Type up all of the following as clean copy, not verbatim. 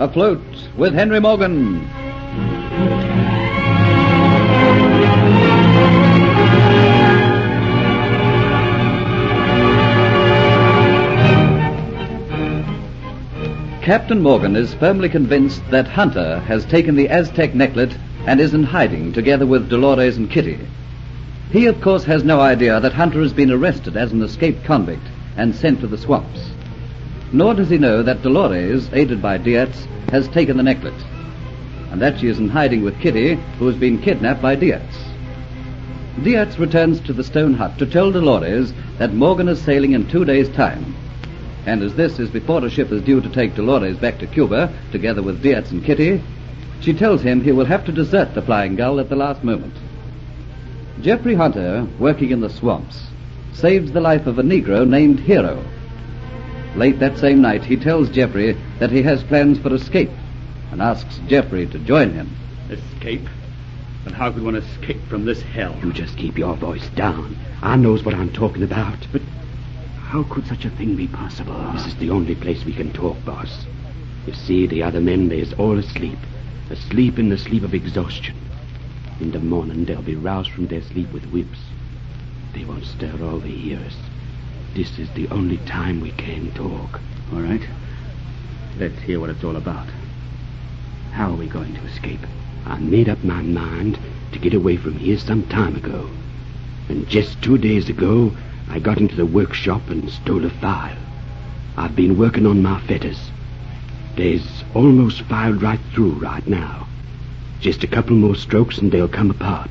Afloat with Henry Morgan. Captain Morgan is firmly convinced that Hunter has taken the Aztec necklet and is in hiding together with Dolores and Kitty. He, of course, has no idea that Hunter has been arrested as an escaped convict and sent to the swamps. Nor does he know that Dolores, aided by Diaz, has taken the necklet, and that she is in hiding with Kitty, who has been kidnapped by Diaz. Diaz returns to the stone hut to tell Dolores that Morgan is sailing in 2 days' time. And as this is before the ship is due to take Dolores back to Cuba, together with Diaz and Kitty, she tells him he will have to desert the Flying Gull at the last moment. Jeffrey Hunter, working in the swamps, saves the life of a Negro named Hero. Late that same night, he tells Jeffrey that he has plans for escape and asks Jeffrey to join him. Escape? And how could one escape from this hell? You just keep your voice down. I knows what I'm talking about. But how could such a thing be possible? This is the only place we can talk, boss. You see, the other men, they's all asleep. Asleep in the sleep of exhaustion. In the morning, they'll be roused from their sleep with whips. They won't stir all they hear us. This is the only time we can talk. All right. Let's hear what it's all about. How are we going to escape? I made up my mind to get away from here some time ago. And just 2 days ago, I got into the workshop and stole a file. I've been working on my fetters. They's almost filed right through right now. Just a couple more strokes and they'll come apart.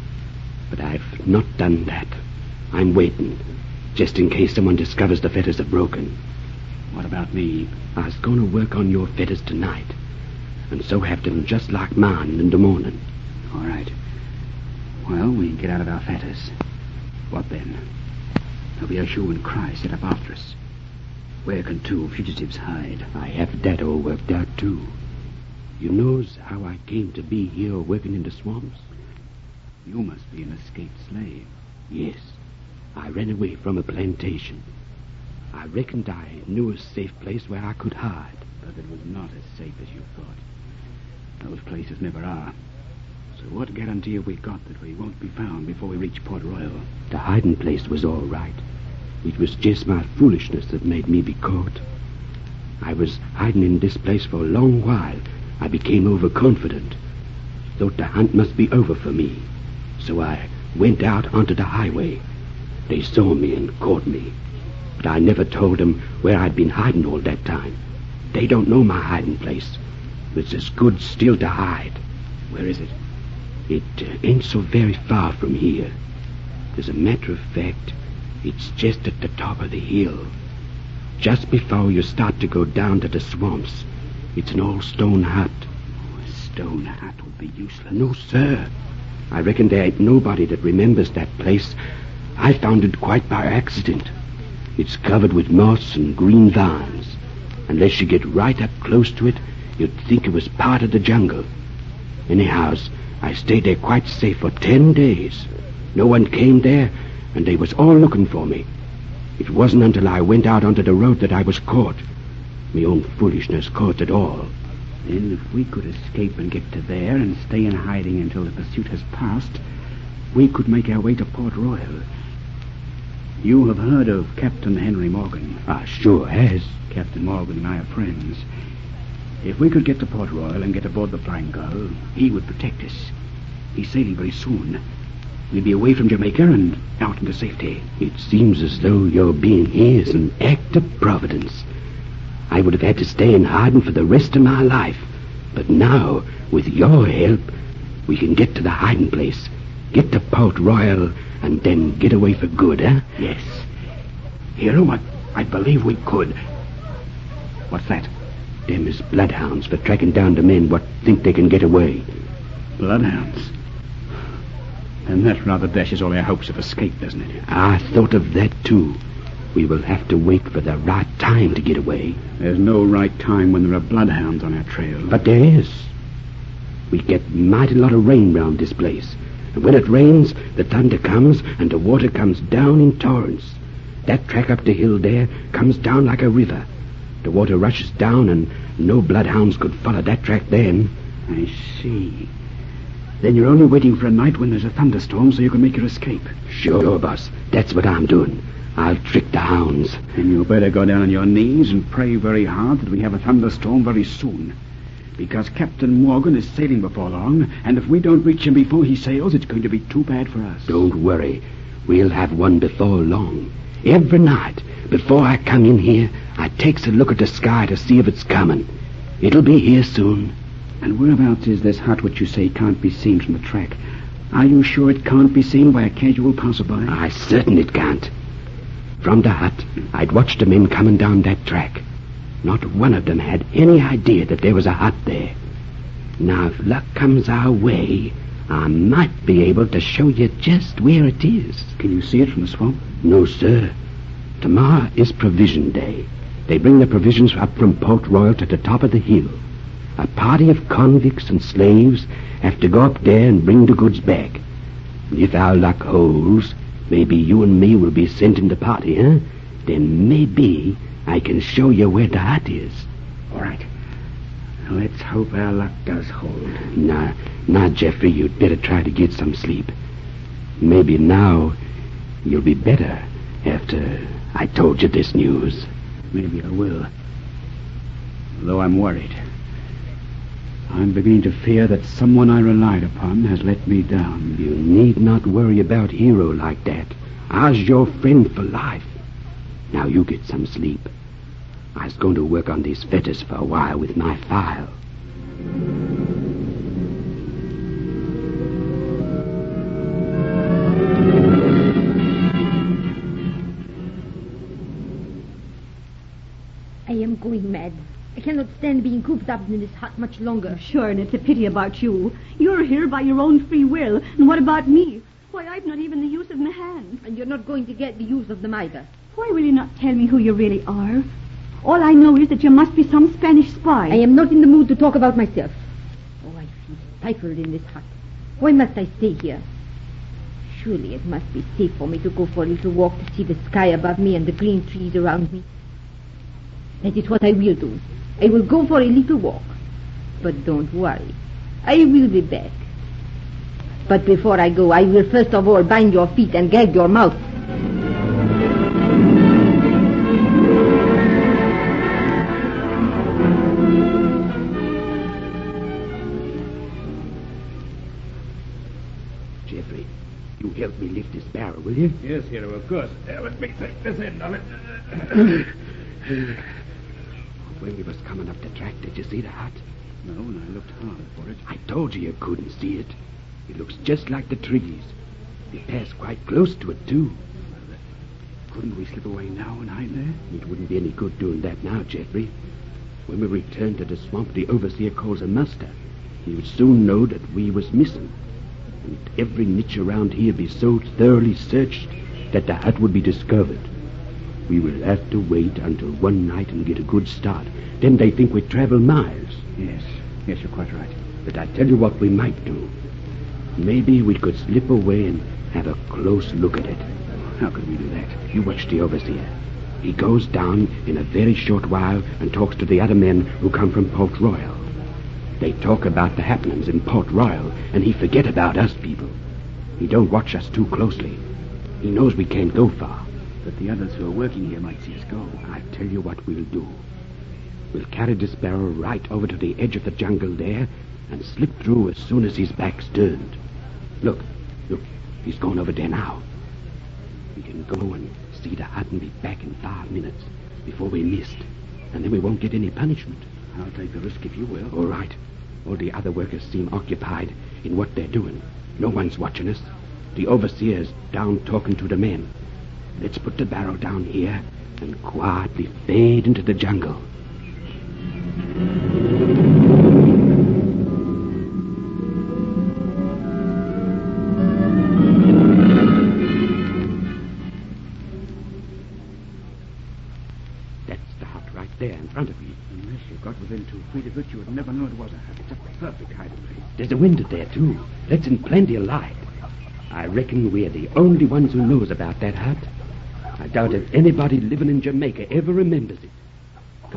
But I've not done that. I'm waiting, just in case someone discovers the fetters are broken. What about me? I was going to work on your fetters tonight, and so have them just like mine in the morning. All right. Well, we get out of our fetters. What then? There'll be a hue and cry set up after us. Where can 2 fugitives hide? I have that all worked out, too. You knows how I came to be here working in the swamps? You must be an escaped slave. Yes. I ran away from a plantation. I reckoned I knew a safe place where I could hide. But it was not as safe as you thought. Those places never are. So what guarantee have we got that we won't be found before we reach Port Royal? The hiding place was all right. It was just my foolishness that made me be caught. I was hiding in this place for a long while. I became overconfident. Thought the hunt must be over for me. So I went out onto the highway. They saw me and caught me. But I never told them where I'd been hiding all that time. They don't know my hiding place. It's as good still to hide. Where is it? It ain't so very far from here. As a matter of fact, it's just at the top of the hill. Just before you start to go down to the swamps. It's an old stone hut. Oh, a stone hut would be useless. No, sir. I reckon there ain't nobody that remembers that place. I found it quite by accident. It's covered with moss and green vines. Unless you get right up close to it, you'd think it was part of the jungle. Anyhows, I stayed there quite safe for 10 days. No one came there, and they was all looking for me. It wasn't until I went out onto the road that I was caught. My own foolishness caused it all. Then if we could escape and get to there and stay in hiding until the pursuit has passed, we could make our way to Port Royal. You have heard of Captain Henry Morgan. I sure has. Captain Morgan and I are friends. If we could get to Port Royal and get aboard the Flying Gull, he would protect us. He's sailing very soon. We'll be away from Jamaica and out into safety. It seems as though your being here is an act of providence. I would have had to stay in hiding for the rest of my life. But now, with your help, we can get to the hiding place, get to Port Royal, and then get away for good, eh? Yes. Hero, I believe we could. What's that? Them is bloodhounds for tracking down the men what think they can get away. Bloodhounds? And that rather dashes all our hopes of escape, doesn't it? I thought of that, too. We will have to wait for the right time to get away. There's no right time when there are bloodhounds on our trail. But there is. We get mighty lot of rain round this place. And when it rains, the thunder comes and the water comes down in torrents. That track up the hill there comes down like a river. The water rushes down, and no bloodhounds could follow that track then. I see. Then you're only waiting for a night when there's a thunderstorm so you can make your escape. Sure, boss. That's what I'm doing. I'll trick the hounds. Then you better go down on your knees and pray very hard that we have a thunderstorm very soon. Because Captain Morgan is sailing before long, and if we don't reach him before he sails, it's going to be too bad for us. Don't worry. We'll have one before long. Every night, before I come in here, I takes a look at the sky to see if it's coming. It'll be here soon. And whereabouts is this hut which you say can't be seen from the track? Are you sure it can't be seen by a casual passerby? I'm certain it can't. From the hut, I'd watched the men coming down that track. Not one of them had any idea that there was a hut there. Now, if luck comes our way, I might be able to show you just where it is. Can you see it from the swamp? No, sir. Tomorrow is provision day. They bring the provisions up from Port Royal to the top of the hill. A party of convicts and slaves have to go up there and bring the goods back. If our luck holds, maybe you and me will be sent in the party, huh? Then maybe I can show you where the hut is. All right. Let's hope our luck does hold. Now, Geoffrey, you'd better try to get some sleep. Maybe now you'll be better after I told you this news. Maybe I will. Though I'm worried. I'm beginning to fear that someone I relied upon has let me down. You need not worry about Hero like that. I's your friend for life. Now you get some sleep. I's going to work on these fetters for a while with my file. I am going mad. I cannot stand being cooped up in this hut much longer. Sure, and it's a pity about you. You're here by your own free will. And what about me? Why, I've not even the use of my hands. And you're not going to get the use of them either. Why will you not tell me who you really are? All I know is that you must be some Spanish spy. I am not in the mood to talk about myself. Oh, I feel stifled in this hut. Why must I stay here? Surely it must be safe for me to go for a little walk to see the sky above me and the green trees around me. That is what I will do. I will go for a little walk. But don't worry. I will be back. But before I go, I will first of all bind your feet and gag your mouth. Geoffrey, you help me lift this barrel, will you? Yes, Hero, of course. Let me take this end of it. When we was coming up the track, did you see the hut? No, and I looked hard for it. I told you couldn't see it. It looks just like the trees. We passed quite close to it, too. Couldn't we slip away now and hide there? It wouldn't be any good doing that now, Geoffrey. When we return to the swamp, the overseer calls a muster. He would soon know that we was missing. And every niche around here be so thoroughly searched that the hut would be discovered. We will have to wait until one night and get a good start. Then they think we travel miles. Yes, you're quite right. But I tell you what we might do. Maybe we could slip away and have a close look at it. How could we do that? You watch the overseer. He goes down in a very short while and talks to the other men who come from Port Royal. They talk about the happenings in Port Royal, and he forget about us people. He don't watch us too closely. He knows we can't go far. But the others who are working here might see us go. I tell you what we'll do. We'll carry this barrel right over to the edge of the jungle there and slip through as soon as his back's turned. Look, he's going over there now. We can go and see the hut and be back in 5 minutes before we missed, and then we won't get any punishment. I'll take the risk if you will. All right. All the other workers seem occupied in what they're doing. No one's watching us. The overseer's down talking to the men. Let's put the barrel down here and quietly fade into the jungle. That's the hut right there in front of you. Unless you got within 2 feet of it, you would never know it was a hut. It's a perfect hiding place. There's a window there, too. Let's in plenty of light. I reckon we're the only ones who knows about that hut. I doubt if anybody living in Jamaica ever remembers it. Come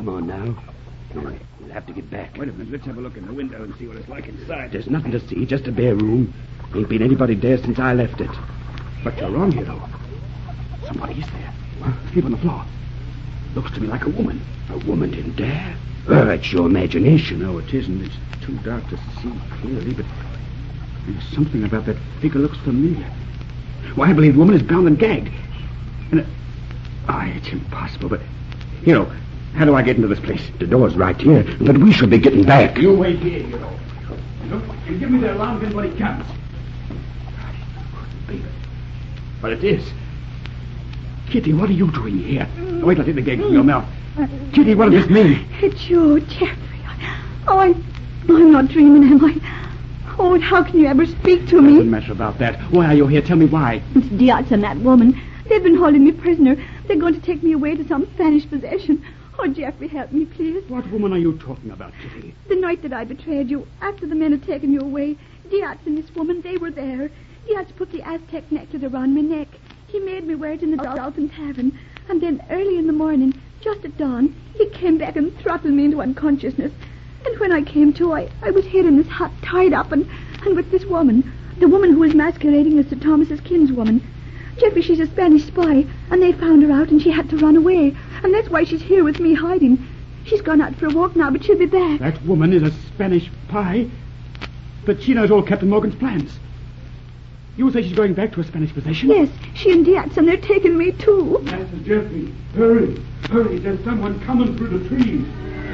Come on now. We'll have to get back. Wait a minute. Let's have a look in the window and see what it's like inside. There's nothing to see, just a bare room. Ain't been anybody there since I left it. But you're wrong, you know. Somebody is there. Asleep on the floor. Looks to me like a woman. A woman in there? Well, that's your imagination. No, it isn't. It's too dark to see clearly, but there's something about that figure looks familiar. Why, I believe the woman is bound and gagged. And it's impossible, but... You know, how do I get into this place? The door's right here, but we should be getting back. You wait here, you know. Look, and give me the alarm when he comes. Couldn't be it. But it is. Kitty, what are you doing here? Oh, wait till I take the gag from your mouth. Kitty, what does this mean? It's you, Jeffrey. I'm not dreaming, am I? Oh, and how can you ever speak to me? Doesn't matter about that. Why are you here? Tell me why. It's Diaz and that woman. They've been holding me prisoner. They're going to take me away to some Spanish possession. Oh, Jeffrey, help me, please. What woman are you talking about, Kitty? The night that I betrayed you, after the men had taken you away, Diaz and this woman, they were there. Diaz put the Aztec necklace around my neck. He made me wear it in the Dolphin Tavern. And then early in the morning, just at dawn, he came back and throttled me into unconsciousness. And when I came to, I was here in this hut, tied up, and with this woman. The woman who was masquerading as Sir Thomas's kinswoman. Jeffrey, she's a Spanish spy, and they found her out, and she had to run away. And that's why she's here with me hiding. She's gone out for a walk now, but she'll be back. That woman is a Spanish spy? But she knows all Captain Morgan's plans. You say she's going back to a Spanish possession? Yes, she and Diaz, and they're taking me, too. Master Jeffrey, hurry, hurry. There's someone coming through the trees.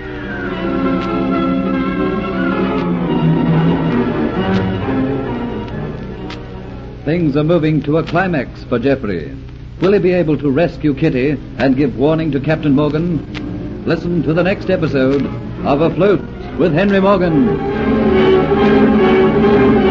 Things are moving to a climax for Jeffrey. Will he be able to rescue Kitty and give warning to Captain Morgan? Listen to the next episode of Afloat with Henry Morgan.